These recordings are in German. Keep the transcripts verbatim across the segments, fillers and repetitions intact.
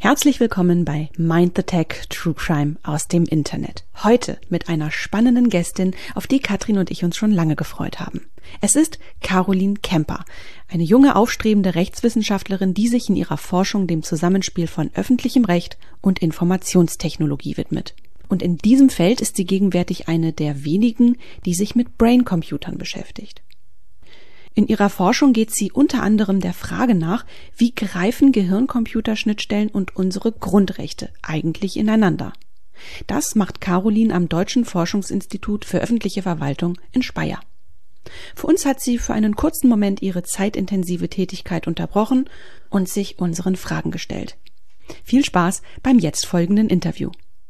Herzlich willkommen bei Mind the Tech True Crime aus dem Internet. Heute mit einer spannenden Gästin, auf die Katrin und ich uns schon lange gefreut haben. Es ist Caroline Kemper, eine junge, aufstrebende Rechtswissenschaftlerin, die sich in ihrer Forschung dem Zusammenspiel von öffentlichem Recht und Informationstechnologie widmet. Und in diesem Feld ist sie gegenwärtig eine der wenigen, die sich mit Brain-Computern beschäftigt. In ihrer Forschung geht sie unter anderem der Frage nach, wie greifen Gehirn-Computer-Schnittstellen und unsere Grundrechte eigentlich ineinander. Das macht Caroline am Deutschen Forschungsinstitut für öffentliche Verwaltung in Speyer. Für uns hat sie für einen kurzen Moment ihre zeitintensive Tätigkeit unterbrochen und sich unseren Fragen gestellt. Viel Spaß beim jetzt folgenden Interview.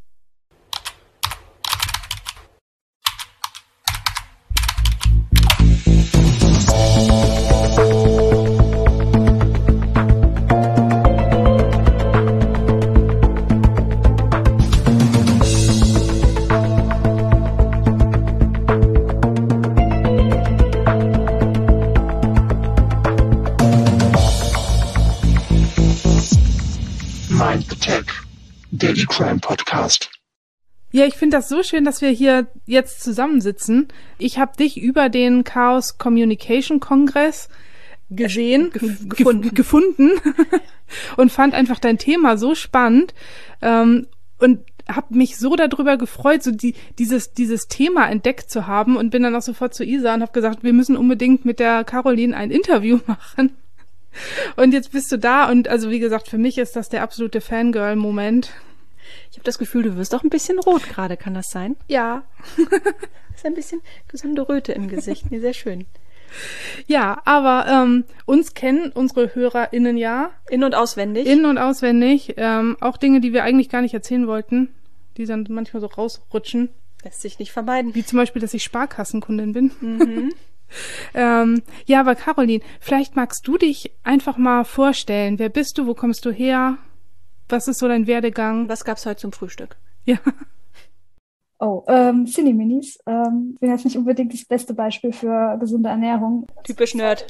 Mind the Tech, Daily Crime Podcast. Ja, ich finde das so schön, dass wir hier jetzt zusammensitzen. Ich habe dich über den Chaos Communication Kongress gesehen, Gef- gefunden, gef- gefunden und fand einfach dein Thema so spannend ähm, und habe mich so darüber gefreut, so die, dieses dieses Thema entdeckt zu haben und bin dann auch sofort zu Isa und habe gesagt, wir müssen unbedingt mit der Caroline ein Interview machen. Und jetzt bist du da und also wie gesagt, für mich ist das der absolute Fangirl-Moment. Ich habe das Gefühl, du wirst auch ein bisschen rot gerade, kann das sein? Ja. Ist ein bisschen gesunde Röte im Gesicht, nee, sehr schön. Ja, aber ähm, uns kennen unsere HörerInnen ja. In- und auswendig. In- und auswendig. Ähm, auch Dinge, die wir eigentlich gar nicht erzählen wollten, die dann manchmal so rausrutschen. Lässt sich nicht vermeiden. Wie zum Beispiel, dass ich Sparkassenkundin bin. Mhm. ähm, ja, aber Caroline, vielleicht magst du dich einfach mal vorstellen. Wer bist du? Wo kommst du her? Was ist so dein Werdegang? Was gab's heute zum Frühstück? Ja. Oh, ähm, Cineminis. Ähm, bin jetzt nicht unbedingt das beste Beispiel für gesunde Ernährung. Typisch Nerd.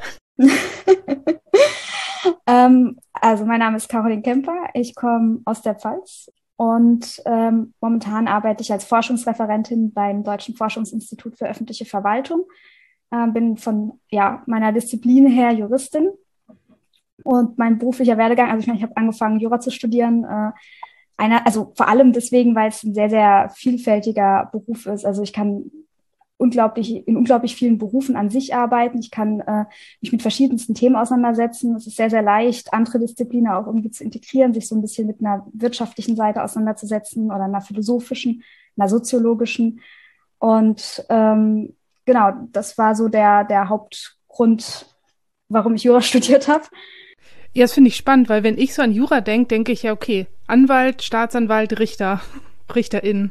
ähm, also mein Name ist Caroline Kemper. Ich komme aus der Pfalz und ähm, momentan arbeite ich als Forschungsreferentin beim Deutschen Forschungsinstitut für öffentliche Verwaltung. Äh, bin von ja meiner Disziplin her Juristin. Und mein beruflicher Werdegang, also ich meine, ich habe angefangen, Jura zu studieren, äh, einer, also vor allem deswegen, weil es ein sehr, sehr vielfältiger Beruf ist. Also ich kann unglaublich in unglaublich vielen Berufen an sich arbeiten. Ich kann äh, mich mit verschiedensten Themen auseinandersetzen. Es ist sehr, sehr leicht, andere Disziplinen auch irgendwie zu integrieren, sich so ein bisschen mit einer wirtschaftlichen Seite auseinanderzusetzen oder einer philosophischen, einer soziologischen. Und ähm, genau, das war so der, der Hauptgrund, warum ich Jura studiert habe. Ja, das finde ich spannend, weil wenn ich so an Jura denke, denke ich ja, okay, Anwalt, Staatsanwalt, Richter, Richterin.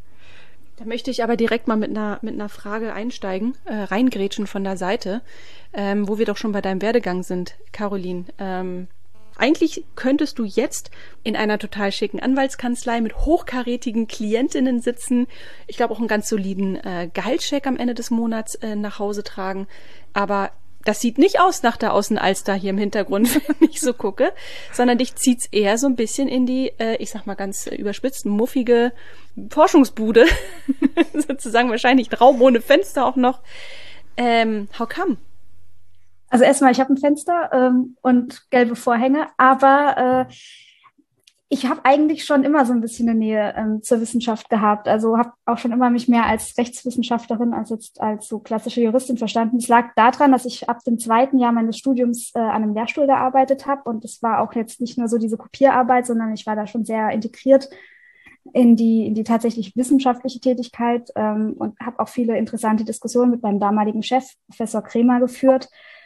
Da möchte ich aber direkt mal mit einer mit einer Frage einsteigen, äh, reingrätschen von der Seite, ähm, wo wir doch schon bei deinem Werdegang sind, Caroline. Ähm, eigentlich könntest du jetzt in einer total schicken Anwaltskanzlei mit hochkarätigen Klientinnen sitzen, ich glaube auch einen ganz soliden äh, Gehaltscheck am Ende des Monats äh, nach Hause tragen, aber das sieht nicht aus nach der Außenalster hier im Hintergrund, wenn ich so gucke, sondern dich zieht's eher so ein bisschen in die, äh, ich sag mal ganz äh, überspitzt, muffige Forschungsbude. Sozusagen wahrscheinlich ein Raum ohne Fenster auch noch. Ähm, how come? Also erstmal, ich habe ein Fenster ähm, und gelbe Vorhänge, aber äh, ich habe eigentlich schon immer so ein bisschen eine Nähe ähm, zur Wissenschaft gehabt. Also habe auch schon immer mich mehr als Rechtswissenschaftlerin als jetzt als so klassische Juristin verstanden. Es lag daran, dass ich ab dem zweiten Jahr meines Studiums äh, an einem Lehrstuhl gearbeitet habe. Und es war auch jetzt nicht nur so diese Kopierarbeit, sondern ich war da schon sehr integriert in die in die tatsächlich wissenschaftliche Tätigkeit ähm, und habe auch viele interessante Diskussionen mit meinem damaligen Chef, Professor Kremer, geführt.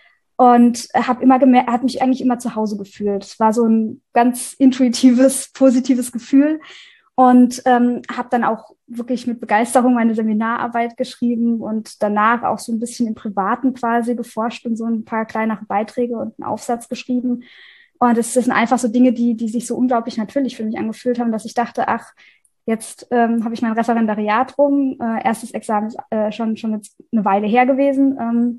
Und habe immer gemerkt, hat mich eigentlich immer zu Hause gefühlt. Es war so ein ganz intuitives, positives Gefühl. Und ähm, habe dann auch wirklich mit Begeisterung meine Seminararbeit geschrieben und danach auch so ein bisschen im Privaten quasi geforscht und so ein paar kleinere Beiträge und einen Aufsatz geschrieben. Und das sind einfach so Dinge, die die sich so unglaublich natürlich für mich angefühlt haben, dass ich dachte, ach, jetzt ähm, habe ich mein Referendariat rum. Äh, erstes Examen ist äh, schon, schon jetzt eine Weile her gewesen. Ähm,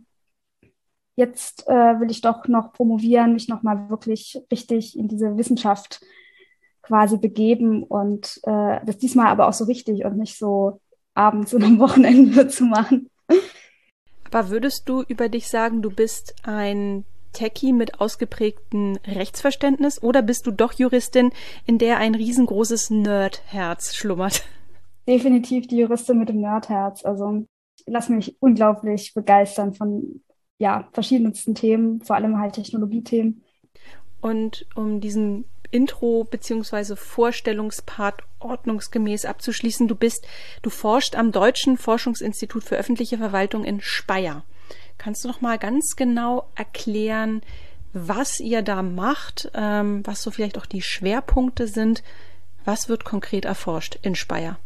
jetzt äh, will ich doch noch promovieren, mich nochmal wirklich richtig in diese Wissenschaft quasi begeben und äh, das diesmal aber auch so richtig und nicht so abends und am Wochenende zu machen. Aber würdest du über dich sagen, du bist ein Techie mit ausgeprägtem Rechtsverständnis oder bist du doch Juristin, in der ein riesengroßes Nerdherz schlummert? Definitiv die Juristin mit dem Nerdherz. Also ich lasse mich unglaublich begeistern von ja, verschiedensten Themen, vor allem halt Technologiethemen. Und um diesen Intro- bzw. Vorstellungspart ordnungsgemäß abzuschließen, du bist, du forschst am Deutschen Forschungsinstitut für öffentliche Verwaltung in Speyer. Kannst du noch mal ganz genau erklären, was ihr da macht, ähm, was so vielleicht auch die Schwerpunkte sind? Was wird konkret erforscht in Speyer?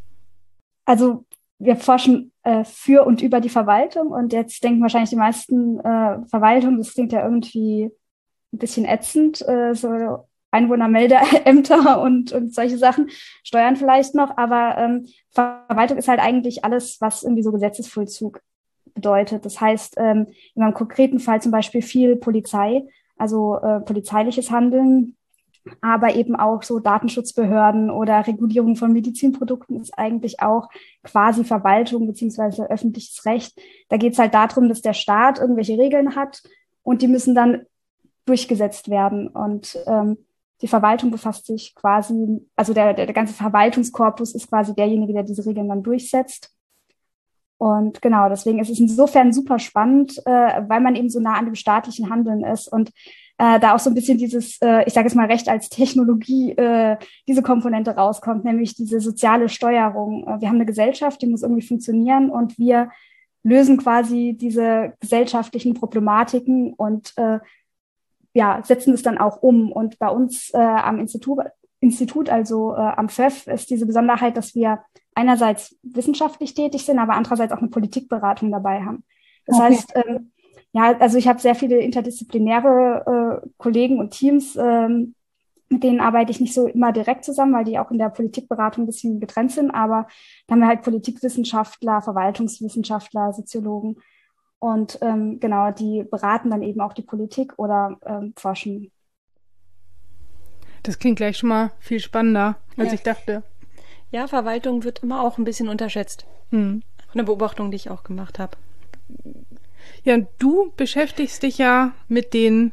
Also wir forschen äh, für und über die Verwaltung und jetzt denken wahrscheinlich die meisten äh, Verwaltung, das klingt ja irgendwie ein bisschen ätzend, äh, so Einwohnermeldeämter und, und solche Sachen, Steuern vielleicht noch, aber ähm, Verwaltung ist halt eigentlich alles, was irgendwie so Gesetzesvollzug bedeutet. Das heißt, ähm, in einem konkreten Fall zum Beispiel viel Polizei, also äh, polizeiliches Handeln, aber eben auch so Datenschutzbehörden oder Regulierung von Medizinprodukten ist eigentlich auch quasi Verwaltung beziehungsweise öffentliches Recht. Da geht es halt darum, dass der Staat irgendwelche Regeln hat und die müssen dann durchgesetzt werden. Und ähm, die Verwaltung befasst sich quasi, also der, der, der ganze Verwaltungskorpus ist quasi derjenige, der diese Regeln dann durchsetzt. Und genau, deswegen ist es insofern super spannend, äh, weil man eben so nah an dem staatlichen Handeln ist und äh, da auch so ein bisschen dieses, äh, ich sage jetzt mal Recht als Technologie, äh, diese Komponente rauskommt, nämlich diese soziale Steuerung. Äh, wir haben eine Gesellschaft, die muss irgendwie funktionieren und wir lösen quasi diese gesellschaftlichen Problematiken und äh, ja, setzen es dann auch um. Und bei uns äh, am Institut, Institut, also äh, am F Ö F, ist diese Besonderheit, dass wir einerseits wissenschaftlich tätig sind, aber andererseits auch eine Politikberatung dabei haben. Das Okay. heißt, ähm, ja, also ich habe sehr viele interdisziplinäre äh, Kollegen und Teams, ähm, mit denen arbeite ich nicht so immer direkt zusammen, weil die auch in der Politikberatung ein bisschen getrennt sind, aber da haben wir halt Politikwissenschaftler, Verwaltungswissenschaftler, Soziologen und ähm, genau, die beraten dann eben auch die Politik oder ähm, forschen. Das klingt gleich schon mal viel spannender, als Ja. ich dachte. Ja, Verwaltung wird immer auch ein bisschen unterschätzt. Hm. Eine Beobachtung, die ich auch gemacht habe. Ja, und du beschäftigst dich ja mit den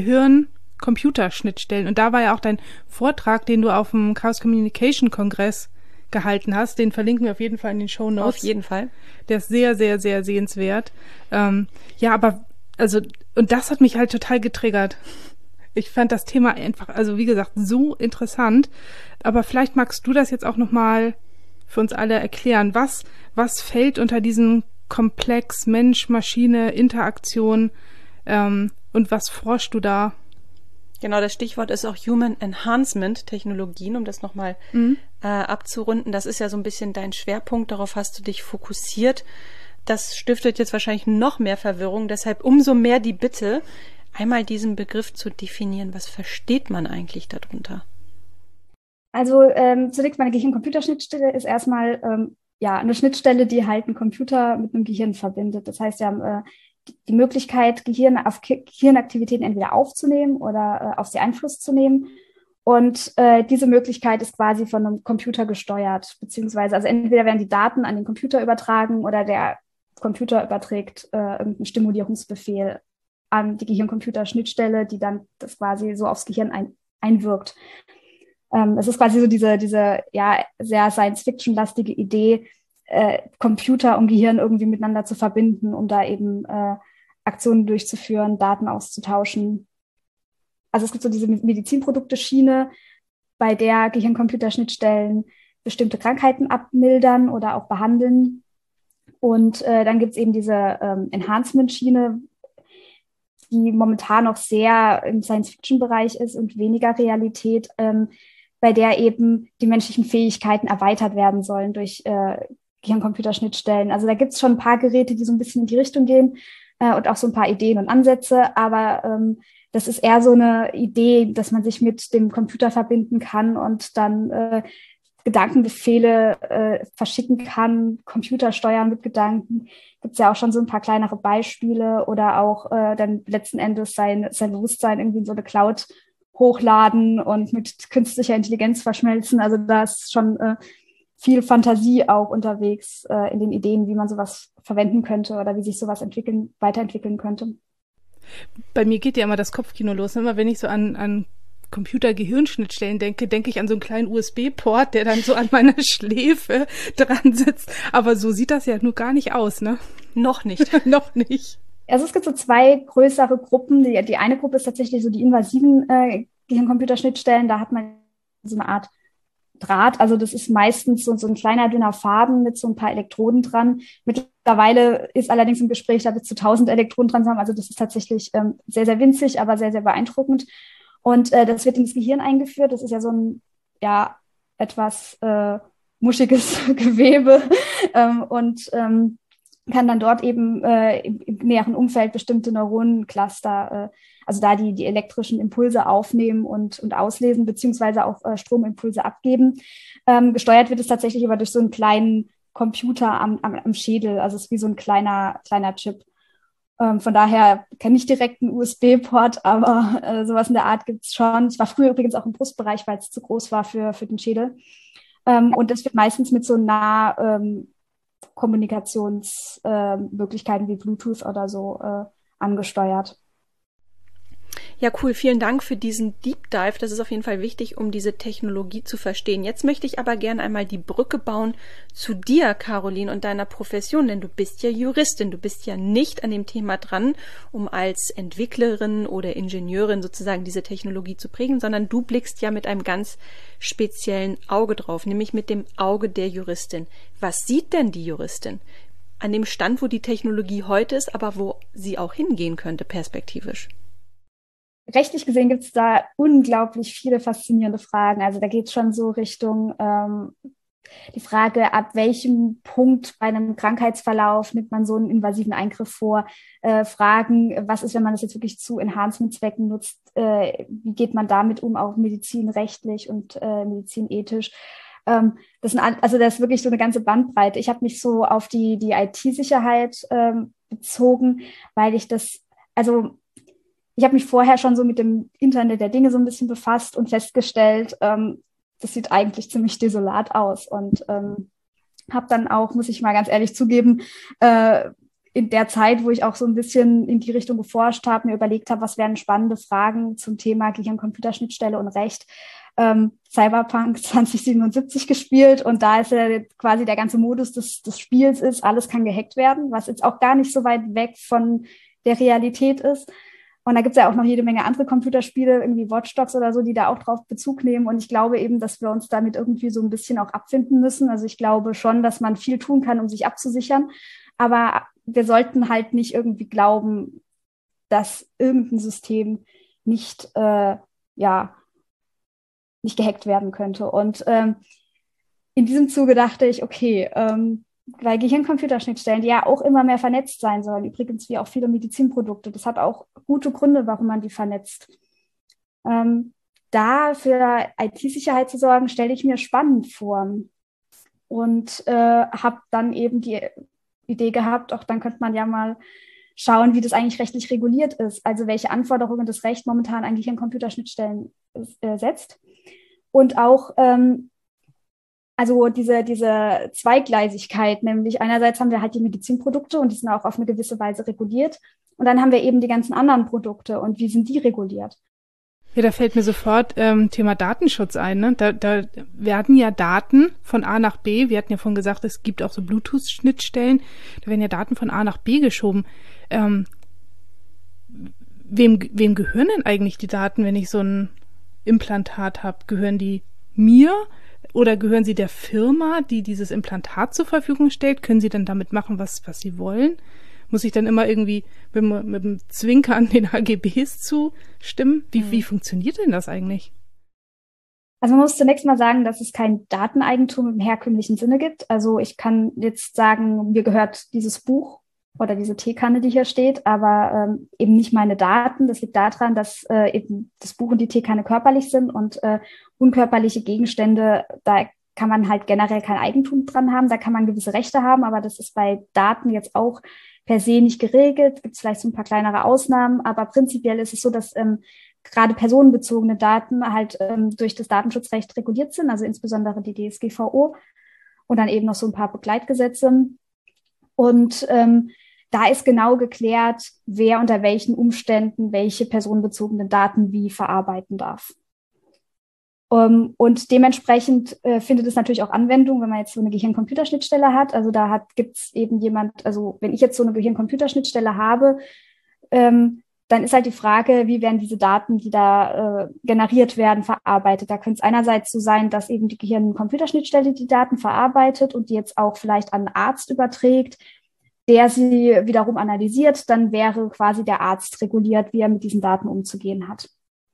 Gehirn-Computerschnittstellen. Und da war ja auch dein Vortrag, den du auf dem Chaos Communication Kongress gehalten hast. Den verlinken wir auf jeden Fall in den Shownotes. Auf jeden Fall. Der ist sehr, sehr, sehr sehenswert. Ähm, ja, aber, also, und das hat mich halt total getriggert. Ich fand das Thema einfach, also wie gesagt, so interessant. Aber vielleicht magst du das jetzt auch nochmal für uns alle erklären. Was, was fällt unter diesen Komplex Mensch, Maschine, Interaktion ähm, und was forschst du da? Genau, das Stichwort ist auch Human Enhancement Technologien, um das nochmal Mhm. äh, abzurunden. Das ist ja so ein bisschen dein Schwerpunkt, darauf hast du dich fokussiert. Das stiftet jetzt wahrscheinlich noch mehr Verwirrung, deshalb umso mehr die Bitte, einmal diesen Begriff zu definieren. Was versteht man eigentlich darunter? Also ähm, zunächst mal eine Gehirn-Computerschnittstelle ist erstmal ähm, ja eine Schnittstelle, die halt einen Computer mit einem Gehirn verbindet. Das heißt, wir haben äh, die, die Möglichkeit, Gehirn auf Ki- Gehirnaktivitäten entweder aufzunehmen oder äh, auf sie Einfluss zu nehmen. Und äh, diese Möglichkeit ist quasi von einem Computer gesteuert, beziehungsweise also entweder werden die Daten an den Computer übertragen oder der Computer überträgt äh, irgendeinen Stimulierungsbefehl an die Gehirn-Computer-Schnittstelle, die dann das quasi so aufs Gehirn ein, einwirkt. Ähm, es ist quasi so diese, diese ja, sehr Science-Fiction-lastige Idee, äh, Computer und Gehirn irgendwie miteinander zu verbinden, um da eben äh, Aktionen durchzuführen, Daten auszutauschen. Also es gibt so diese Medizinprodukte-Schiene, bei der Gehirn-Computer-Schnittstellen bestimmte Krankheiten abmildern oder auch behandeln. Und äh, dann gibt es eben diese ähm, Enhancement-Schiene, die momentan noch sehr im Science-Fiction-Bereich ist und weniger Realität, ähm, bei der eben die menschlichen Fähigkeiten erweitert werden sollen durch äh, Gehirn-Computer-Schnittstellen. Also da gibt es schon ein paar Geräte, die so ein bisschen in die Richtung gehen äh, und auch so ein paar Ideen und Ansätze, aber ähm, das ist eher so eine Idee, dass man sich mit dem Computer verbinden kann und dann äh, Gedankenbefehle äh, verschicken kann, Computer steuern mit Gedanken. Gibt es ja auch schon so ein paar kleinere Beispiele oder auch äh, dann letzten Endes sein, sein Bewusstsein irgendwie in so eine Cloud hochladen und mit künstlicher Intelligenz verschmelzen. Also da ist schon äh, viel Fantasie auch unterwegs äh, in den Ideen, wie man sowas verwenden könnte oder wie sich sowas entwickeln, weiterentwickeln könnte. Bei mir geht ja immer das Kopfkino los. Immer wenn ich so an, an Computer-Gehirnschnittstellen denke, denke ich an so einen kleinen U S B-Port, der dann so an meiner Schläfe dran sitzt. Aber so sieht das ja nur gar nicht aus, ne? Noch nicht. Noch nicht. Also es gibt so zwei größere Gruppen. Die, die eine Gruppe ist tatsächlich so die invasiven äh, Gehirn-Computer-Schnittstellen. Da hat man so eine Art Draht. Also das ist meistens so, so ein kleiner, dünner Faden mit so ein paar Elektroden dran. Mittlerweile ist allerdings im Gespräch, da bis zu tausend Elektroden dran zu haben. Also das ist tatsächlich ähm, sehr, sehr winzig, aber sehr, sehr beeindruckend. Und äh, das wird ins Gehirn eingeführt. Das ist ja so ein, ja, etwas äh, muschiges Gewebe. ähm, und ähm, kann dann dort eben äh, im, im näheren Umfeld bestimmte Neuronencluster, äh, also da die, die elektrischen Impulse aufnehmen und, und auslesen, beziehungsweise auch äh, Stromimpulse abgeben. Ähm, gesteuert wird es tatsächlich aber durch so einen kleinen Computer am, am, am Schädel. Also es ist wie so ein kleiner, kleiner Chip. Ähm, von daher kenne ich direkt einen U S B-Port, aber äh, sowas in der Art gibt es schon. Es war früher übrigens auch im Brustbereich, weil es zu groß war für, für den Schädel. Ähm, und das wird meistens mit so nah ähm, Kommunikationsmöglichkeiten äh, wie Bluetooth oder so äh, angesteuert. Ja, cool. Vielen Dank für diesen Deep Dive. Das ist auf jeden Fall wichtig, um diese Technologie zu verstehen. Jetzt möchte ich aber gerne einmal die Brücke bauen zu dir, Caroline, und deiner Profession, denn du bist ja Juristin. Du bist ja nicht an dem Thema dran, um als Entwicklerin oder Ingenieurin sozusagen diese Technologie zu prägen, sondern du blickst ja mit einem ganz speziellen Auge drauf, nämlich mit dem Auge der Juristin. Was sieht denn die Juristin an dem Stand, wo die Technologie heute ist, aber wo sie auch hingehen könnte, perspektivisch? Rechtlich gesehen gibt es da unglaublich viele faszinierende Fragen. Also da geht es schon so Richtung ähm, die Frage, ab welchem Punkt bei einem Krankheitsverlauf nimmt man so einen invasiven Eingriff vor. Äh, Fragen, was ist, wenn man das jetzt wirklich zu Enhancement-Zwecken nutzt? Äh, wie geht man damit um, auch medizinrechtlich und äh, medizinethisch? Ähm, das sind, also das ist wirklich so eine ganze Bandbreite. Ich habe mich so auf die, die I T-Sicherheit ähm, bezogen, weil ich das, also ich habe mich vorher schon so mit dem Internet der Dinge so ein bisschen befasst und festgestellt, ähm, das sieht eigentlich ziemlich desolat aus. Und ähm, habe dann auch, muss ich mal ganz ehrlich zugeben, äh, in der Zeit, wo ich auch so ein bisschen in die Richtung geforscht habe, mir überlegt habe, was wären spannende Fragen zum Thema Gehirn-Computerschnittstelle und Recht, ähm, Cyberpunk zwanzig siebenundsiebzig gespielt. Und da ist ja quasi der ganze Modus des, des Spiels ist, alles kann gehackt werden, was jetzt auch gar nicht so weit weg von der Realität ist. Und da gibt es ja auch noch jede Menge andere Computerspiele, irgendwie Watch Dogs oder so, die da auch drauf Bezug nehmen. Und ich glaube eben, dass wir uns damit irgendwie so ein bisschen auch abfinden müssen. Also ich glaube schon, dass man viel tun kann, um sich abzusichern. Aber wir sollten halt nicht irgendwie glauben, dass irgendein System nicht, äh, ja, nicht gehackt werden könnte. Und ähm, in diesem Zuge dachte ich, okay, ähm, weil Gehirn-Computerschnittstellen, die ja auch immer mehr vernetzt sein sollen, übrigens wie auch viele Medizinprodukte, das hat auch gute Gründe, warum man die vernetzt. Ähm, da für I T-Sicherheit zu sorgen, stelle ich mir spannend vor. Und äh, habe dann eben die Idee gehabt, auch dann könnte man ja mal schauen, wie das eigentlich rechtlich reguliert ist, also welche Anforderungen das Recht momentan an Gehirn-Computerschnittstellen äh, setzt. Und auch ähm, Also diese, diese Zweigleisigkeit, nämlich einerseits haben wir halt die Medizinprodukte und die sind auch auf eine gewisse Weise reguliert. Und dann haben wir eben die ganzen anderen Produkte und wie sind die reguliert? Ja, da fällt mir sofort ähm, Thema Datenschutz ein. Ne? Da, da werden ja Daten von A nach B, wir hatten ja vorhin gesagt, es gibt auch so Bluetooth-Schnittstellen, da werden ja Daten von A nach B geschoben. Ähm, wem, wem gehören denn eigentlich die Daten, wenn ich so ein Implantat habe? Gehören die mir? Oder gehören sie der Firma, die dieses Implantat zur Verfügung stellt? Können sie dann damit machen, was, was sie wollen? Muss ich dann immer irgendwie mit, mit dem Zwinkern den A G Bs zustimmen? Wie, mhm. wie funktioniert denn das eigentlich? Also man muss zunächst mal sagen, dass es kein Dateneigentum im herkömmlichen Sinne gibt. Also ich kann jetzt sagen, mir gehört dieses Buch oder diese Teekanne, die hier steht, aber ähm, eben nicht meine Daten. Das liegt daran, dass äh, eben das Buch und die Teekanne körperlich sind und äh, unkörperliche Gegenstände, da kann man halt generell kein Eigentum dran haben, da kann man gewisse Rechte haben, aber das ist bei Daten jetzt auch per se nicht geregelt. Gibt es vielleicht so ein paar kleinere Ausnahmen, aber prinzipiell ist es so, dass ähm, gerade personenbezogene Daten halt ähm, durch das Datenschutzrecht reguliert sind, also insbesondere die D S G V O und dann eben noch so ein paar Begleitgesetze. Und ähm, da ist genau geklärt, wer unter welchen Umständen welche personenbezogenen Daten wie verarbeiten darf. Um, und dementsprechend äh, findet es natürlich auch Anwendung, wenn man jetzt so eine Gehirn-Computerschnittstelle hat. Also da hat, gibt es eben jemand, also wenn ich jetzt so eine Gehirn-Computerschnittstelle habe, ähm, dann ist halt die Frage, wie werden diese Daten, die da äh, generiert werden, verarbeitet. Da könnte es einerseits so sein, dass eben die Gehirn-Computerschnittstelle die Daten verarbeitet und die jetzt auch vielleicht an einen Arzt überträgt, der sie wiederum analysiert. Dann wäre quasi der Arzt reguliert, wie er mit diesen Daten umzugehen hat.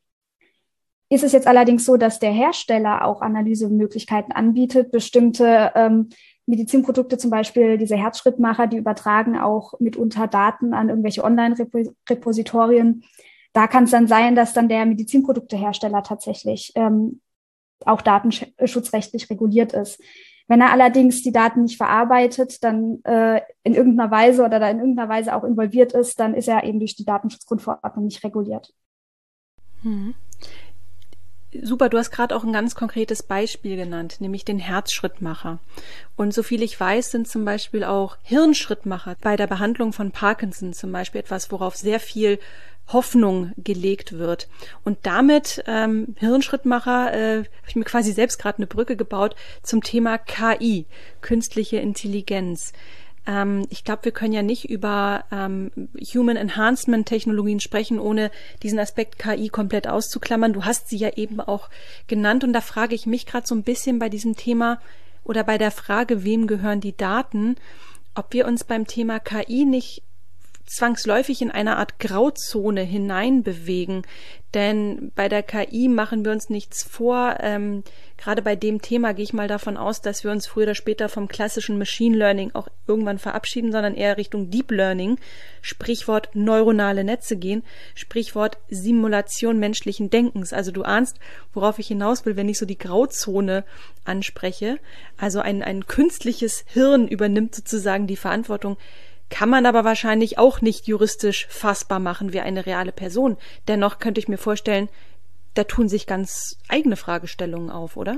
Ist es jetzt allerdings so, dass der Hersteller auch Analysemöglichkeiten anbietet, bestimmte ähm, Medizinprodukte, zum Beispiel diese Herzschrittmacher, die übertragen auch mitunter Daten an irgendwelche Online-Repositorien. Da kann es dann sein, dass dann der Medizinproduktehersteller tatsächlich ähm, auch datenschutzrechtlich reguliert ist. Wenn er allerdings die Daten nicht verarbeitet, dann äh, in irgendeiner Weise oder da in irgendeiner Weise auch involviert ist, dann ist er eben durch die Datenschutzgrundverordnung nicht reguliert. Hm. Super, du hast gerade auch ein ganz konkretes Beispiel genannt, nämlich den Herzschrittmacher. Und soviel ich weiß, sind zum Beispiel auch Hirnschrittmacher bei der Behandlung von Parkinson zum Beispiel etwas, worauf sehr viel Hoffnung gelegt wird. Und damit, ähm, Hirnschrittmacher, äh, habe ich mir quasi selbst gerade eine Brücke gebaut zum Thema K I, künstliche Intelligenz. Ähm, ich glaube, wir können ja nicht über ähm, Human Enhancement Technologien sprechen, ohne diesen Aspekt K I komplett auszuklammern. Du hast sie ja eben auch genannt und da frage ich mich gerade so ein bisschen bei diesem Thema oder bei der Frage, wem gehören die Daten, ob wir uns beim Thema K I nicht zwangsläufig in eine Art Grauzone hineinbewegen. Denn bei der K I machen wir uns nichts vor. Ähm, gerade bei dem Thema gehe ich mal davon aus, dass wir uns früher oder später vom klassischen Machine Learning auch irgendwann verabschieden, sondern eher Richtung Deep Learning, Sprichwort neuronale Netze gehen, Sprichwort Simulation menschlichen Denkens. Also du ahnst, worauf ich hinaus will, wenn ich so die Grauzone anspreche. Also ein, ein künstliches Hirn übernimmt sozusagen die Verantwortung. Kann man aber wahrscheinlich auch nicht juristisch fassbar machen wie eine reale Person. Dennoch könnte ich mir vorstellen, da tun sich ganz eigene Fragestellungen auf, oder?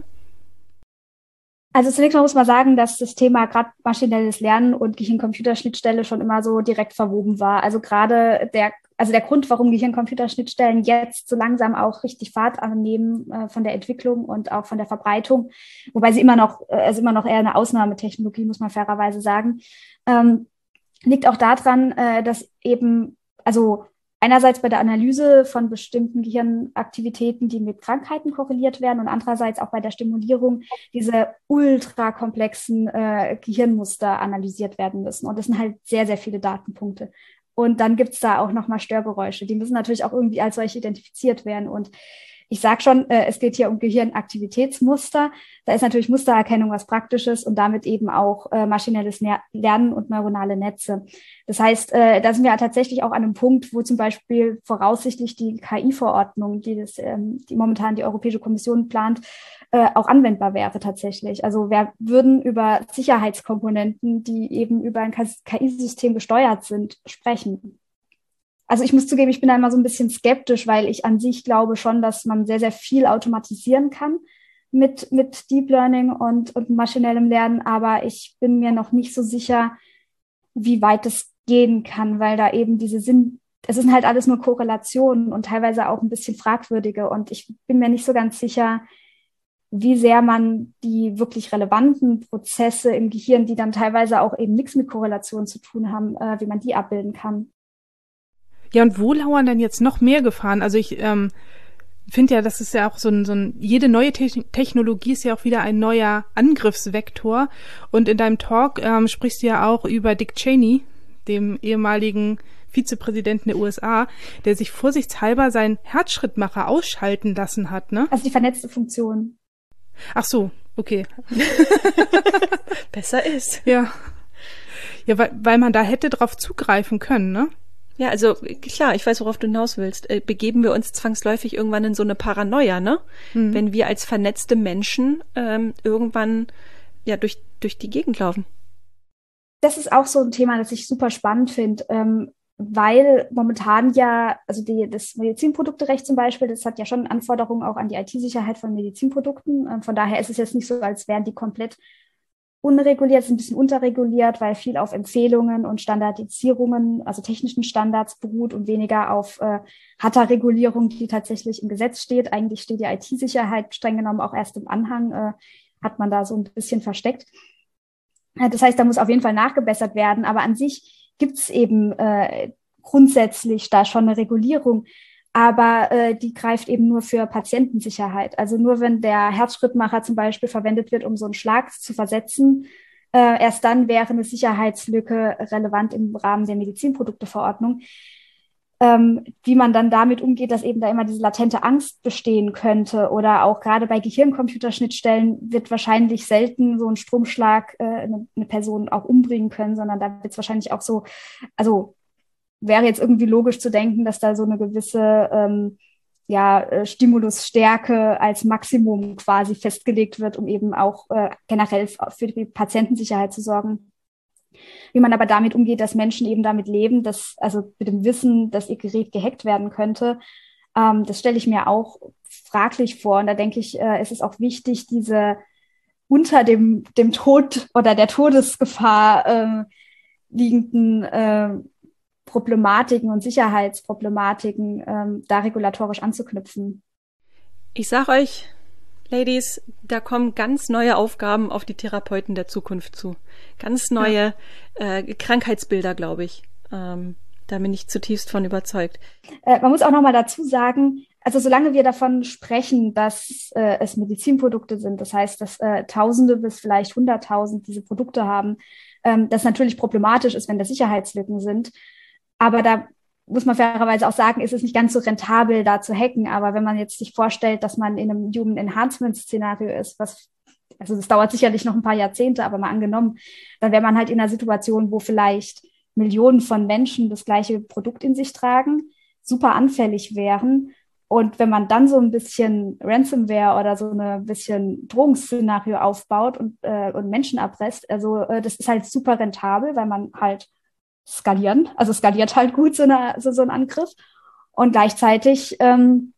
Also zunächst mal muss man sagen, dass das Thema gerade maschinelles Lernen und Gehirn-Computerschnittstelle schon immer so direkt verwoben war. Also gerade der, also der Grund, warum Gehirn-Computerschnittstellen jetzt so langsam auch richtig Fahrt annehmen äh, von der Entwicklung und auch von der Verbreitung, wobei sie immer noch, äh, also immer noch eher eine Ausnahmetechnologie, muss man fairerweise sagen, ähm, liegt auch daran, äh, dass eben, also einerseits bei der Analyse von bestimmten Gehirnaktivitäten, die mit Krankheiten korreliert werden und andererseits auch bei der Stimulierung diese ultrakomplexen äh, Gehirnmuster analysiert werden müssen. Und das sind halt sehr, sehr viele Datenpunkte. Und dann gibt's da auch nochmal Störgeräusche. Die müssen natürlich auch irgendwie als solche identifiziert werden. Und ich sage schon, äh, es geht hier um Gehirnaktivitätsmuster. Da ist natürlich Mustererkennung was Praktisches und damit eben auch äh, maschinelles Lernen und neuronale Netze. Das heißt, äh, da sind wir tatsächlich auch an einem Punkt, wo zum Beispiel voraussichtlich die K I-Verordnung, die, das, ähm, die momentan die Europäische Kommission plant, äh, auch anwendbar wäre tatsächlich. Also wir würden über Sicherheitskomponenten, die eben über ein K I-System gesteuert sind, sprechen. Also ich muss zugeben, ich bin da immer so ein bisschen skeptisch, weil ich an sich glaube schon, dass man sehr, sehr viel automatisieren kann mit, mit Deep Learning und, und maschinellem Lernen. Aber ich bin mir noch nicht so sicher, wie weit es gehen kann, weil da eben diese Sinn, es sind halt alles nur Korrelationen und teilweise auch ein bisschen fragwürdige. Und ich bin mir nicht so ganz sicher, wie sehr man die wirklich relevanten Prozesse im Gehirn, die dann teilweise auch eben nichts mit Korrelation zu tun haben, äh, wie man die abbilden kann. Ja, und wo lauern denn jetzt noch mehr Gefahren? Also ich ähm, finde ja, das ist ja auch so ein, so ein, jede neue Te- Technologie ist ja auch wieder ein neuer Angriffsvektor. Und in deinem Talk ähm, sprichst du ja auch über Dick Cheney, dem ehemaligen Vizepräsidenten der U S A, der sich vorsichtshalber seinen Herzschrittmacher ausschalten lassen hat, ne? Also die vernetzte Funktion. Ach so, okay. Besser ist. Ja. Ja, weil, weil man da hätte drauf zugreifen können, ne? Ja, also klar, ich weiß, worauf du hinaus willst. Äh, begeben wir uns zwangsläufig irgendwann in so eine Paranoia, ne? Mhm. Wenn wir als vernetzte Menschen ähm, irgendwann ja durch durch die Gegend laufen. Das ist auch so ein Thema, das ich super spannend finde. Ähm, weil momentan ja, also die, das Medizinprodukterecht zum Beispiel, das hat ja schon Anforderungen auch an die I T-Sicherheit von Medizinprodukten. Von daher ist es jetzt nicht so, als wären die komplett unreguliert, ist ein bisschen unterreguliert, weil viel auf Empfehlungen und Standardisierungen, also technischen Standards beruht und weniger auf äh, harter Regulierung, die tatsächlich im Gesetz steht. Eigentlich steht die I T-Sicherheit streng genommen auch erst im Anhang, äh, hat man da so ein bisschen versteckt. Das heißt, da muss auf jeden Fall nachgebessert werden, aber an sich gibt es eben äh, grundsätzlich da schon eine Regulierung, aber äh, die greift eben nur für Patientensicherheit. Also nur wenn der Herzschrittmacher zum Beispiel verwendet wird, um so einen Schlag zu versetzen, äh, erst dann wäre eine Sicherheitslücke relevant im Rahmen der Medizinprodukteverordnung. Ähm, wie man dann damit umgeht, dass eben da immer diese latente Angst bestehen könnte oder auch gerade bei Gehirn-Computerschnittstellen wird wahrscheinlich selten so ein Stromschlag äh, eine, eine Person auch umbringen können, sondern da wird es wahrscheinlich auch so, also wäre jetzt irgendwie logisch zu denken, dass da so eine gewisse ähm, ja, äh, Stimulusstärke als Maximum quasi festgelegt wird, um eben auch äh, generell für die Patientensicherheit zu sorgen. Wie man aber damit umgeht, dass Menschen eben damit leben, dass, also mit dem Wissen, dass ihr Gerät gehackt werden könnte, ähm, das stelle ich mir auch fraglich vor. Und da denke ich, äh, es ist auch wichtig, diese unter dem, dem Tod oder der Todesgefahr äh, liegenden äh, Problematiken und Sicherheitsproblematiken ähm, da regulatorisch anzuknüpfen. Ich sag euch, Ladies, da kommen ganz neue Aufgaben auf die Therapeuten der Zukunft zu. Ganz neue ja. äh, Krankheitsbilder, glaube ich. Ähm, da bin ich zutiefst von überzeugt. Äh, man muss auch noch mal dazu sagen, also solange wir davon sprechen, dass äh, es Medizinprodukte sind, das heißt, dass äh, Tausende bis vielleicht Hunderttausend diese Produkte haben, ähm, das natürlich problematisch ist, wenn da Sicherheitslücken sind. Aber da muss man fairerweise auch sagen, ist es nicht ganz so rentabel, da zu hacken. Aber wenn man jetzt sich vorstellt, dass man in einem Human Enhancement-Szenario ist, was, also das dauert sicherlich noch ein paar Jahrzehnte, aber mal angenommen, dann wäre man halt in einer Situation, wo vielleicht Millionen von Menschen das gleiche Produkt in sich tragen, super anfällig wären. Und wenn man dann so ein bisschen Ransomware oder so ein bisschen Drohungsszenario aufbaut und, äh, und Menschen erpresst, also äh, das ist halt super rentabel, weil man halt skalieren, also skaliert halt gut so, eine, so, so ein Angriff. Und gleichzeitig ähm,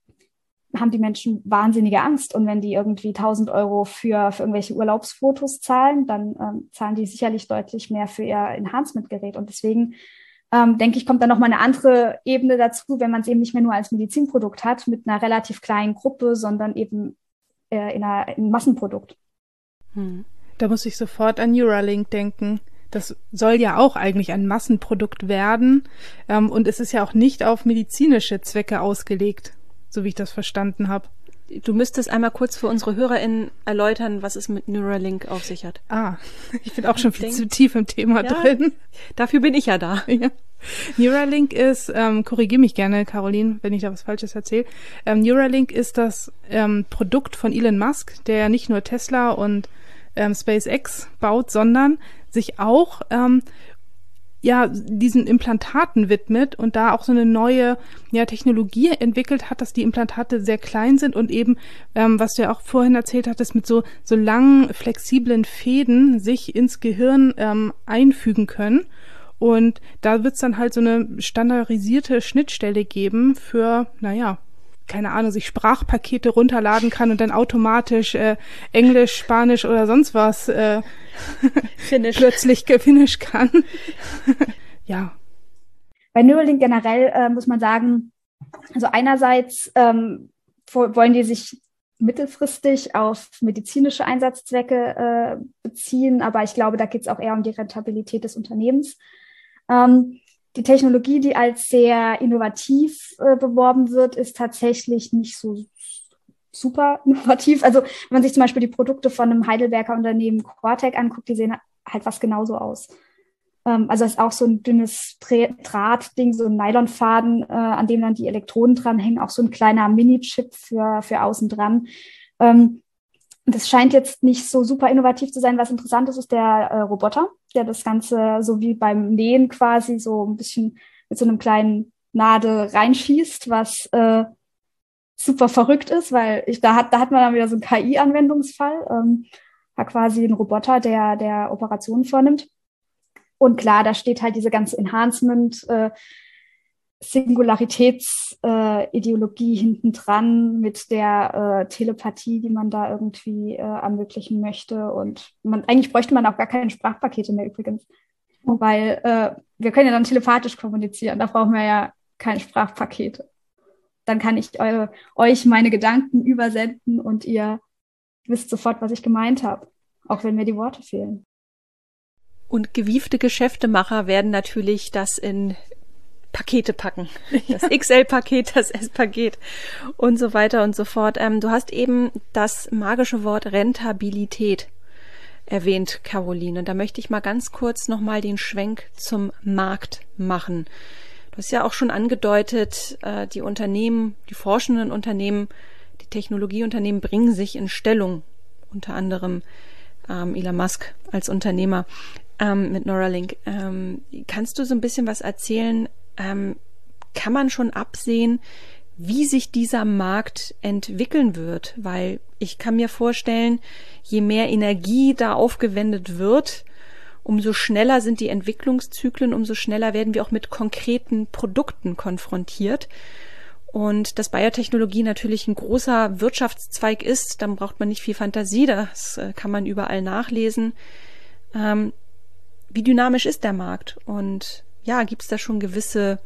haben die Menschen wahnsinnige Angst. Und wenn die irgendwie tausend Euro für, für irgendwelche Urlaubsfotos zahlen, dann ähm, zahlen die sicherlich deutlich mehr für ihr Enhancement-Gerät. Und deswegen ähm, denke ich, kommt dann nochmal eine andere Ebene dazu, wenn man es eben nicht mehr nur als Medizinprodukt hat, mit einer relativ kleinen Gruppe, sondern eben äh, in, einer, in einem Massenprodukt. Hm. Da muss ich sofort an Neuralink denken. Das soll ja auch eigentlich ein Massenprodukt werden. Ähm, und es ist ja auch nicht auf medizinische Zwecke ausgelegt, so wie ich das verstanden habe. Du müsstest einmal kurz für unsere HörerInnen erläutern, was es mit Neuralink auf sich hat. Ah, ich bin auch schon viel zu tief im Thema ja, drin. Dafür bin ich ja da. Ja. Neuralink ist, ähm, korrigiere mich gerne, Caroline, wenn ich da was Falsches erzähle. Ähm, Neuralink ist das ähm, Produkt von Elon Musk, der ja nicht nur Tesla und ähm, SpaceX baut, sondern sich auch ähm, ja diesen Implantaten widmet und da auch so eine neue ja Technologie entwickelt hat, dass die Implantate sehr klein sind und eben, ähm, was du ja auch vorhin erzählt hattest, mit so so langen, flexiblen Fäden sich ins Gehirn ähm, einfügen können. Und da wird's dann halt so eine standardisierte Schnittstelle geben für, naja, keine Ahnung, sich Sprachpakete runterladen kann und dann automatisch äh, Englisch, Spanisch oder sonst was äh, Finnisch. plötzlich Finnisch kann. Ja. Bei Neuralink generell äh, muss man sagen, also einerseits ähm, wollen die sich mittelfristig auf medizinische Einsatzzwecke äh, beziehen, aber ich glaube, da geht es auch eher um die Rentabilität des Unternehmens. Ähm, Die Technologie, die als sehr innovativ äh, beworben wird, ist tatsächlich nicht so super innovativ. Also wenn man sich zum Beispiel die Produkte von einem Heidelberger Unternehmen Quartec anguckt, die sehen halt fast genauso aus. Ähm, also es ist auch so ein dünnes Drahtding, so ein Nylonfaden, äh, an dem dann die Elektroden dranhängen, auch so ein kleiner Mini-Chip für, für außen dran. Ähm, Das scheint jetzt nicht so super innovativ zu sein. Was interessant ist, ist der äh, Roboter, der das Ganze so wie beim Nähen quasi so ein bisschen mit so einem kleinen Nadel reinschießt, was äh, super verrückt ist, weil ich da hat da hat man dann wieder so einen K I-Anwendungsfall, ähm, hat quasi einen Roboter, der der Operationen vornimmt. Und klar, da steht halt diese ganze Enhancement, äh, Singularitätsideologie äh, hinten dran mit der äh, Telepathie, die man da irgendwie äh, ermöglichen möchte. Und man, eigentlich bräuchte man auch gar keine Sprachpakete mehr übrigens. Weil äh, wir können ja dann telepathisch kommunizieren, da brauchen wir ja keine Sprachpakete. Dann kann ich eure, euch meine Gedanken übersenden und ihr wisst sofort, was ich gemeint habe, auch wenn mir die Worte fehlen. Und gewiefte Geschäftemacher werden natürlich das in Pakete packen. Das ja. X L-Paket, das S-Paket und so weiter und so fort. Ähm, du hast eben das magische Wort Rentabilität erwähnt, Caroline. Da möchte ich mal ganz kurz nochmal den Schwenk zum Markt machen. Du hast ja auch schon angedeutet, äh, die Unternehmen, die forschenden Unternehmen, die Technologieunternehmen bringen sich in Stellung, unter anderem ähm, Elon Musk als Unternehmer ähm, mit Neuralink. Ähm, kannst du so ein bisschen was erzählen? Ähm, kann man schon absehen, wie sich dieser Markt entwickeln wird? Weil ich kann mir vorstellen, je mehr Energie da aufgewendet wird, umso schneller sind die Entwicklungszyklen, umso schneller werden wir auch mit konkreten Produkten konfrontiert. Und dass Biotechnologie natürlich ein großer Wirtschaftszweig ist, dann braucht man nicht viel Fantasie, das kann man überall nachlesen. Ähm, wie dynamisch ist der Markt? Und ja, gibt es da schon gewisse,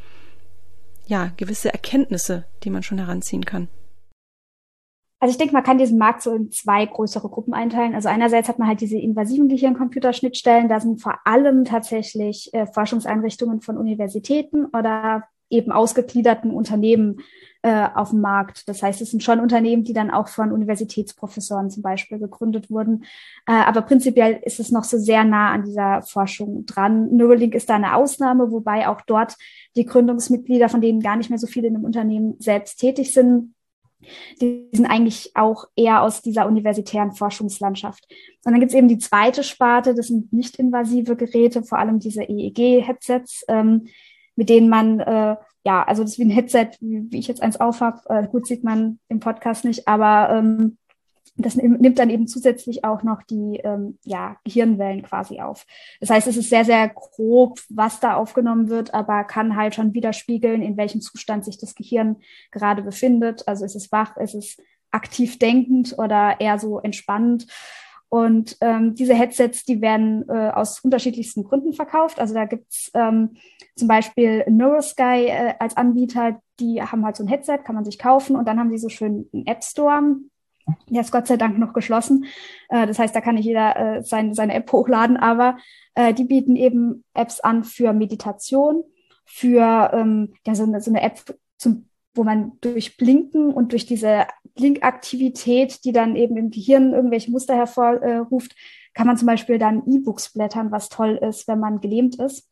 ja, gewisse Erkenntnisse, die man schon heranziehen kann? Also ich denke, man kann diesen Markt so in zwei größere Gruppen einteilen. Also einerseits hat man halt diese invasiven Gehirncomputerschnittstellen. Da sind vor allem tatsächlich äh, Forschungseinrichtungen von Universitäten oder eben ausgegliederten Unternehmen äh, auf dem Markt. Das heißt, es sind schon Unternehmen, die dann auch von Universitätsprofessoren zum Beispiel gegründet wurden. Äh, aber prinzipiell ist es noch so sehr nah an dieser Forschung dran. Neuralink ist da eine Ausnahme, wobei auch dort die Gründungsmitglieder, von denen gar nicht mehr so viele in dem Unternehmen selbst tätig sind, die sind eigentlich auch eher aus dieser universitären Forschungslandschaft. Und dann gibt es eben die zweite Sparte, das sind nicht invasive Geräte, vor allem diese E E G-Headsets, ähm, mit denen man, äh, ja, also das ist wie ein Headset, wie, wie ich jetzt eins aufhab, äh, gut sieht man im Podcast nicht, aber ähm, das nimmt dann eben zusätzlich auch noch die ähm, ja, Gehirnwellen quasi auf. Das heißt, es ist sehr, sehr grob, was da aufgenommen wird, aber kann halt schon widerspiegeln, in welchem Zustand sich das Gehirn gerade befindet. Also ist es wach, ist es aktiv denkend oder eher so entspannend. Und ähm, diese Headsets, die werden äh, aus unterschiedlichsten Gründen verkauft. Also da gibt's ähm, zum Beispiel Neurosky äh, als Anbieter, die haben halt so ein Headset, kann man sich kaufen und dann haben die so schön einen App Store. Der ist Gott sei Dank noch geschlossen. Äh, das heißt, da kann nicht jeder äh, sein, seine App hochladen, aber äh, die bieten eben Apps an für Meditation, für ähm, ja, so, eine, so eine App, zum, wo man durch Blinken und durch diese Blinkaktivität, die dann eben im Gehirn irgendwelche Muster hervorruft, äh, kann man zum Beispiel dann E-Books blättern, was toll ist, wenn man gelähmt ist.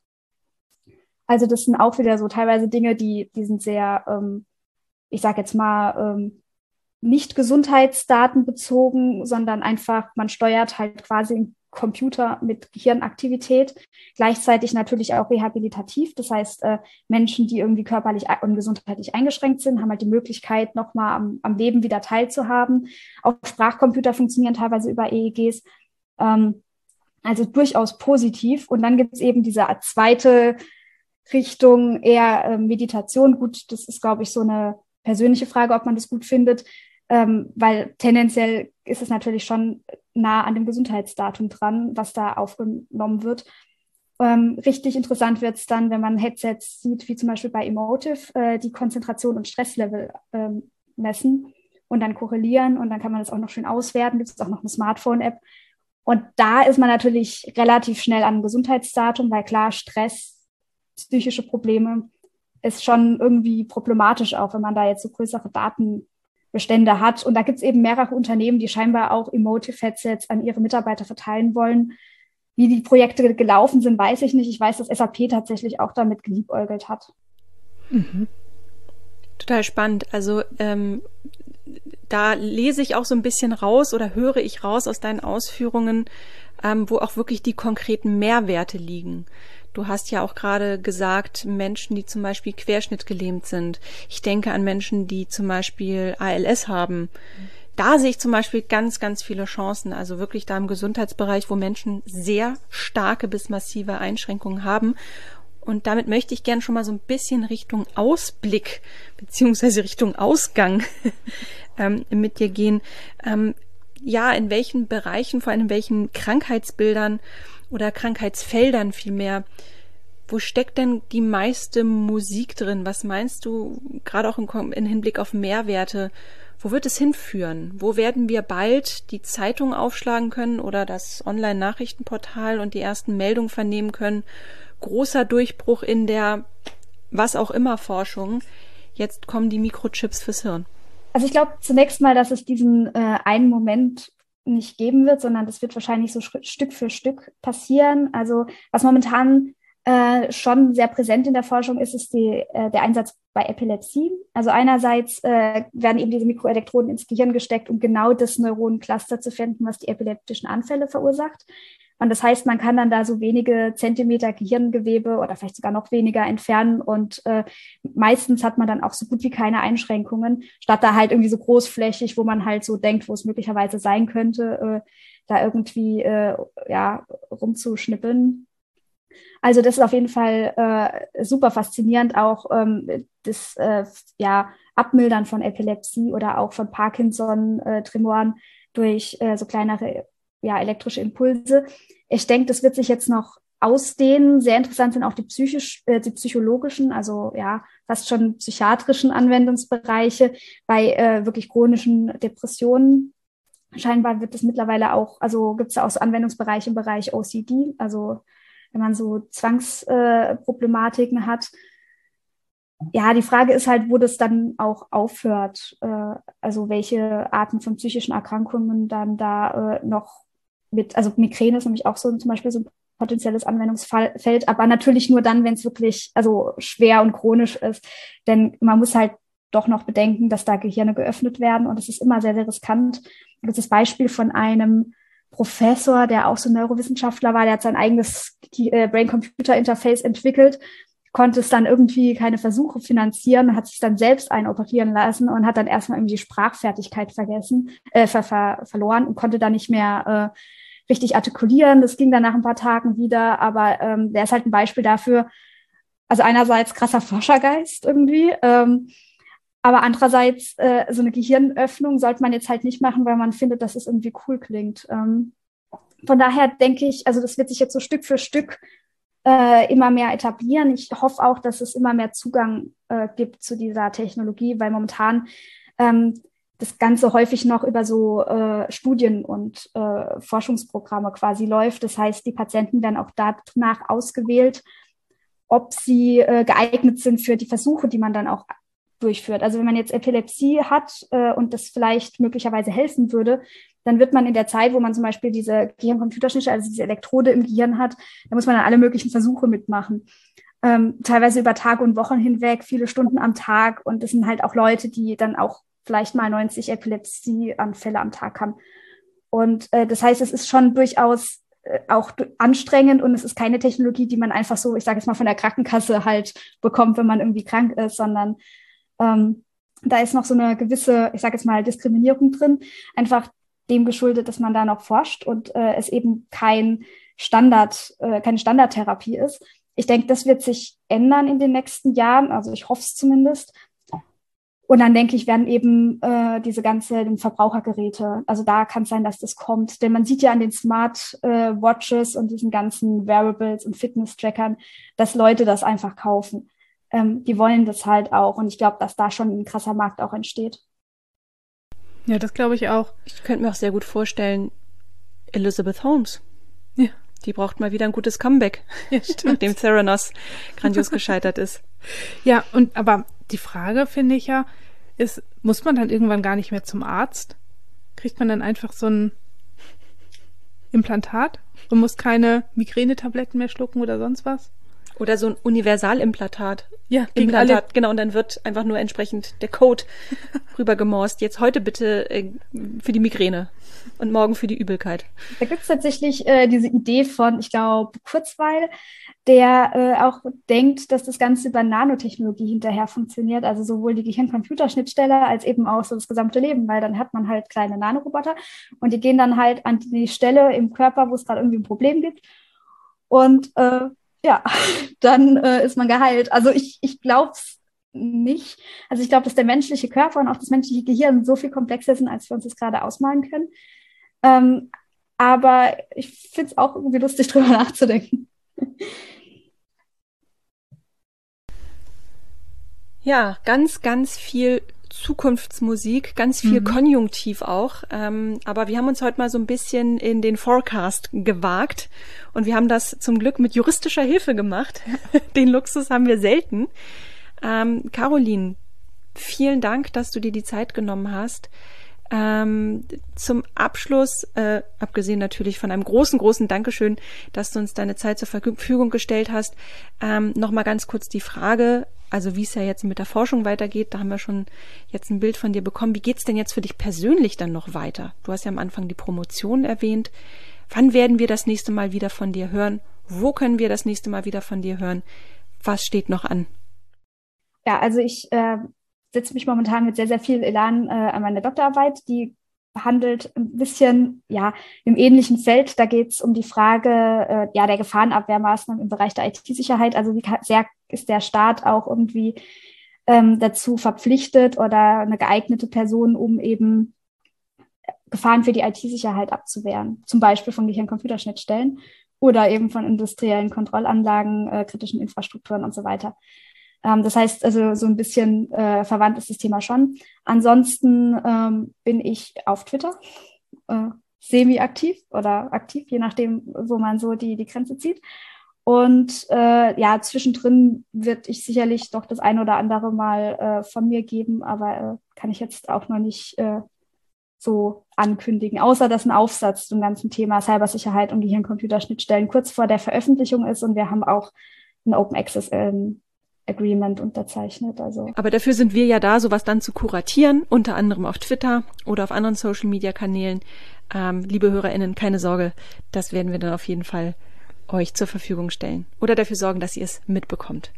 Also das sind auch wieder so teilweise Dinge, die, die sind sehr, ähm, ich sag jetzt mal, ähm, nicht Gesundheitsdaten bezogen, sondern einfach, man steuert halt quasi einen Computer mit Gehirnaktivität, gleichzeitig natürlich auch rehabilitativ. Das heißt, äh, Menschen, die irgendwie körperlich und gesundheitlich eingeschränkt sind, haben halt die Möglichkeit, nochmal am, am Leben wieder teilzuhaben. Auch Sprachcomputer funktionieren teilweise über E E Gs. Ähm, also durchaus positiv. Und dann gibt es eben diese zweite Richtung, eher äh, Meditation. Gut, das ist, glaube ich, so eine persönliche Frage, ob man das gut findet. Ähm, weil tendenziell ist es natürlich schon nah an dem Gesundheitsdatum dran, was da aufgenommen wird. Ähm, richtig interessant wird es dann, wenn man Headsets sieht, wie zum Beispiel bei Emotive, äh, die Konzentration und Stresslevel ähm, messen und dann korrelieren und dann kann man das auch noch schön auswerten. Gibt es auch noch eine Smartphone-App. Und da ist man natürlich relativ schnell am Gesundheitsdatum, weil klar, Stress, psychische Probleme ist schon irgendwie problematisch, auch wenn man da jetzt so größere Datenbestände hat. Und da gibt es eben mehrere Unternehmen, die scheinbar auch Emotive-Headsets an ihre Mitarbeiter verteilen wollen. Wie die Projekte gelaufen sind, weiß ich nicht. Ich weiß, dass S A P tatsächlich auch damit geliebäugelt hat. Mhm. Total spannend. Also ähm, da lese ich auch so ein bisschen raus oder höre ich raus aus deinen Ausführungen, ähm, wo auch wirklich die konkreten Mehrwerte liegen. Du hast ja auch gerade gesagt, Menschen, die zum Beispiel querschnittgelähmt sind. Ich denke an Menschen, die zum Beispiel A L S haben, da sehe ich zum Beispiel ganz, ganz viele Chancen. Also wirklich da im Gesundheitsbereich, wo Menschen sehr starke bis massive Einschränkungen haben. Und damit möchte ich gern schon mal so ein bisschen Richtung Ausblick beziehungsweise Richtung Ausgang ähm, mit dir gehen. Ähm, ja, in welchen Bereichen, vor allem in welchen Krankheitsbildern oder Krankheitsfeldern vielmehr, wo steckt denn die meiste Musik drin? Was meinst du, gerade auch im, im Hinblick auf Mehrwerte, wo wird es hinführen? Wo werden wir bald die Zeitung aufschlagen können oder das Online-Nachrichtenportal und die ersten Meldungen vernehmen können? Großer Durchbruch in der was auch immer Forschung. Jetzt kommen die Mikrochips fürs Hirn. Also ich glaube zunächst mal, dass es diesen äh, einen Moment nicht geben wird, sondern das wird wahrscheinlich so Stück für Stück passieren. Also was momentan äh, schon sehr präsent in der Forschung ist, ist die, äh, der Einsatz bei Epilepsie. Also einerseits äh, werden eben diese Mikroelektroden ins Gehirn gesteckt, um genau das Neuronencluster zu finden, was die epileptischen Anfälle verursacht. Und das heißt, man kann dann da so wenige Zentimeter Gehirngewebe oder vielleicht sogar noch weniger entfernen und äh, meistens hat man dann auch so gut wie keine Einschränkungen, statt da halt irgendwie so großflächig, wo man halt so denkt, wo es möglicherweise sein könnte, äh, da irgendwie äh, ja rumzuschnippeln. Also das ist auf jeden Fall äh, super faszinierend, auch ähm, das äh, ja, Abmildern von Epilepsie oder auch von Parkinson-Tremoren äh, durch äh, so kleinere ja, elektrische Impulse. Ich denke, das wird sich jetzt noch ausdehnen. Sehr interessant sind auch die, psychisch, äh, die psychologischen, also ja, fast schon psychiatrischen Anwendungsbereiche bei äh, wirklich chronischen Depressionen. Scheinbar wird es mittlerweile auch, also gibt es ja auch so Anwendungsbereiche im Bereich O C D, also wenn man so Zwangsproblematiken äh, hat. Ja, die Frage ist halt, wo das dann auch aufhört, äh, also welche Arten von psychischen Erkrankungen dann da äh, noch mit, also Migräne ist nämlich auch so zum Beispiel so ein potenzielles Anwendungsfeld, aber natürlich nur dann, wenn es wirklich also schwer und chronisch ist, denn man muss halt doch noch bedenken, dass da Gehirne geöffnet werden und es ist immer sehr, sehr riskant. Da gibt es das Beispiel von einem Professor, der auch so Neurowissenschaftler war, der hat sein eigenes Brain-Computer-Interface entwickelt, konnte es dann irgendwie keine Versuche finanzieren, hat sich dann selbst einoperieren lassen und hat dann erstmal irgendwie die Sprachfertigkeit vergessen, äh, ver- ver- verloren und konnte dann nicht mehr äh, richtig artikulieren. Das ging dann nach ein paar Tagen wieder, aber ähm, der ist halt ein Beispiel dafür, also einerseits krasser Forschergeist irgendwie, ähm, aber andererseits äh, so eine Gehirnöffnung sollte man jetzt halt nicht machen, weil man findet, dass es irgendwie cool klingt. Ähm, von daher denke ich, also das wird sich jetzt so Stück für Stück äh, immer mehr etablieren. Ich hoffe auch, dass es immer mehr Zugang äh, gibt zu dieser Technologie, weil momentan ähm, das Ganze häufig noch über so äh, Studien und äh, Forschungsprogramme quasi läuft. Das heißt, die Patienten werden auch danach ausgewählt, ob sie äh, geeignet sind für die Versuche, die man dann auch durchführt. Also wenn man jetzt Epilepsie hat äh, und das vielleicht möglicherweise helfen würde, dann wird man in der Zeit, wo man zum Beispiel diese Gehirn-Computerschnittstelle, also diese Elektrode im Gehirn hat, da muss man dann alle möglichen Versuche mitmachen. Ähm, teilweise über Tage und Wochen hinweg, viele Stunden am Tag. Und das sind halt auch Leute, die dann auch vielleicht mal neunzig Epilepsieanfälle am Tag haben. Und äh, das heißt, es ist schon durchaus äh, auch anstrengend und es ist keine Technologie, die man einfach so, ich sage jetzt mal, von der Krankenkasse halt bekommt, wenn man irgendwie krank ist, sondern ähm, da ist noch so eine gewisse, ich sage jetzt mal, Diskriminierung drin, einfach dem geschuldet, dass man da noch forscht und äh, es eben kein Standard, äh, keine Standardtherapie ist. Ich denke, das wird sich ändern in den nächsten Jahren, also ich hoffe es zumindest. Und dann denke ich, werden eben äh, diese ganze den Verbrauchergeräte, also da kann es sein, dass das kommt. Denn man sieht ja an den Smart äh, Watches und diesen ganzen Wearables und Fitness-Trackern, dass Leute das einfach kaufen. Ähm, die wollen das halt auch. Und ich glaube, dass da schon ein krasser Markt auch entsteht. Ja, das glaube ich auch. Ich könnte mir auch sehr gut vorstellen, Elizabeth Holmes. Ja. Die braucht mal wieder ein gutes Comeback, Ja, stimmt. nachdem Theranos grandios gescheitert ist. Ja, und aber die Frage, finde ich ja, ist, muss man dann irgendwann gar nicht mehr zum Arzt? Kriegt man dann einfach so ein Implantat und muss keine Migränetabletten mehr schlucken oder sonst was? Oder so ein Universalimplantat. Ja, gegen Implantat, alle. genau, und dann wird einfach nur entsprechend der Code rübergemorst. Jetzt heute bitte äh, für die Migräne und morgen für die Übelkeit. Da gibt es tatsächlich äh, diese Idee von, ich glaube, Kurzweil, der äh, auch denkt, dass das Ganze über Nanotechnologie hinterher funktioniert, also sowohl die Gehirn-Computer-Schnittstelle als eben auch so das gesamte Leben, weil dann hat man halt kleine Nanoroboter und die gehen dann halt an die Stelle im Körper, wo es gerade irgendwie ein Problem gibt und äh, ja, dann äh, ist man geheilt. Also ich, ich glaube es nicht. Also ich glaube, dass der menschliche Körper und auch das menschliche Gehirn so viel komplexer sind, als wir uns das gerade ausmalen können. Ähm, aber ich finde es auch irgendwie lustig, drüber nachzudenken. Ja, ganz, ganz viel Zukunftsmusik, ganz viel mhm. Konjunktiv auch. Ähm, aber wir haben uns heute mal so ein bisschen in den Forecast gewagt und wir haben das zum Glück mit juristischer Hilfe gemacht. Den Luxus haben wir selten. Ähm, Caroline, vielen Dank, dass du dir die Zeit genommen hast. Ähm, zum Abschluss, äh, abgesehen natürlich von einem großen, großen Dankeschön, dass du uns deine Zeit zur Verfügung gestellt hast, ähm, nochmal ganz kurz die Frage, also wie es ja jetzt mit der Forschung weitergeht, da haben wir schon jetzt ein Bild von dir bekommen. Wie geht's denn jetzt für dich persönlich dann noch weiter? Du hast ja am Anfang die Promotion erwähnt. Wann werden wir das nächste Mal wieder von dir hören? Wo können wir das nächste Mal wieder von dir hören? Was steht noch an? Ja, also ich äh, setze mich momentan mit sehr, sehr viel Elan äh, an meine Doktorarbeit, die handelt ein bisschen ja im ähnlichen Feld. Da geht es um die Frage äh, ja der Gefahrenabwehrmaßnahmen im Bereich der I T-Sicherheit. Also wie sehr ist der Staat auch irgendwie ähm, dazu verpflichtet oder eine geeignete Person, um eben Gefahren für die I T-Sicherheit abzuwehren, zum Beispiel von Gehirn-Computerschnittstellen oder eben von industriellen Kontrollanlagen, äh, kritischen Infrastrukturen und so weiter. Ähm, das heißt, also so ein bisschen äh, verwandt ist das Thema schon. Ansonsten ähm, bin ich auf Twitter äh, semi-aktiv oder aktiv, je nachdem, wo man so die, die Grenze zieht. Und äh, ja, zwischendrin wird ich sicherlich doch das ein oder andere Mal äh, von mir geben, aber äh, kann ich jetzt auch noch nicht äh, so ankündigen, außer dass ein Aufsatz zum ganzen Thema Cybersicherheit und Gehirn-Computer-Schnittstellen kurz vor der Veröffentlichung ist und wir haben auch ein Open Access ähm, Agreement unterzeichnet. Also. Aber dafür sind wir ja da, sowas dann zu kuratieren, unter anderem auf Twitter oder auf anderen Social-Media-Kanälen. Ähm, liebe HörerInnen, keine Sorge, das werden wir dann auf jeden Fall euch zur Verfügung stellen oder dafür sorgen, dass ihr es mitbekommt.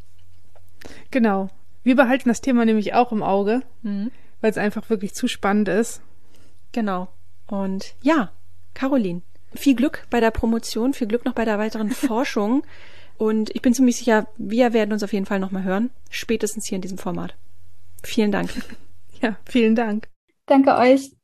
Genau. Wir behalten das Thema nämlich auch im Auge, mhm. weil es einfach wirklich zu spannend ist. Genau. Und ja, Caroline, viel Glück bei der Promotion, viel Glück noch bei der weiteren Forschung. Und ich bin ziemlich sicher, wir werden uns auf jeden Fall nochmal hören, spätestens hier in diesem Format. Vielen Dank. Ja, vielen Dank. Danke euch.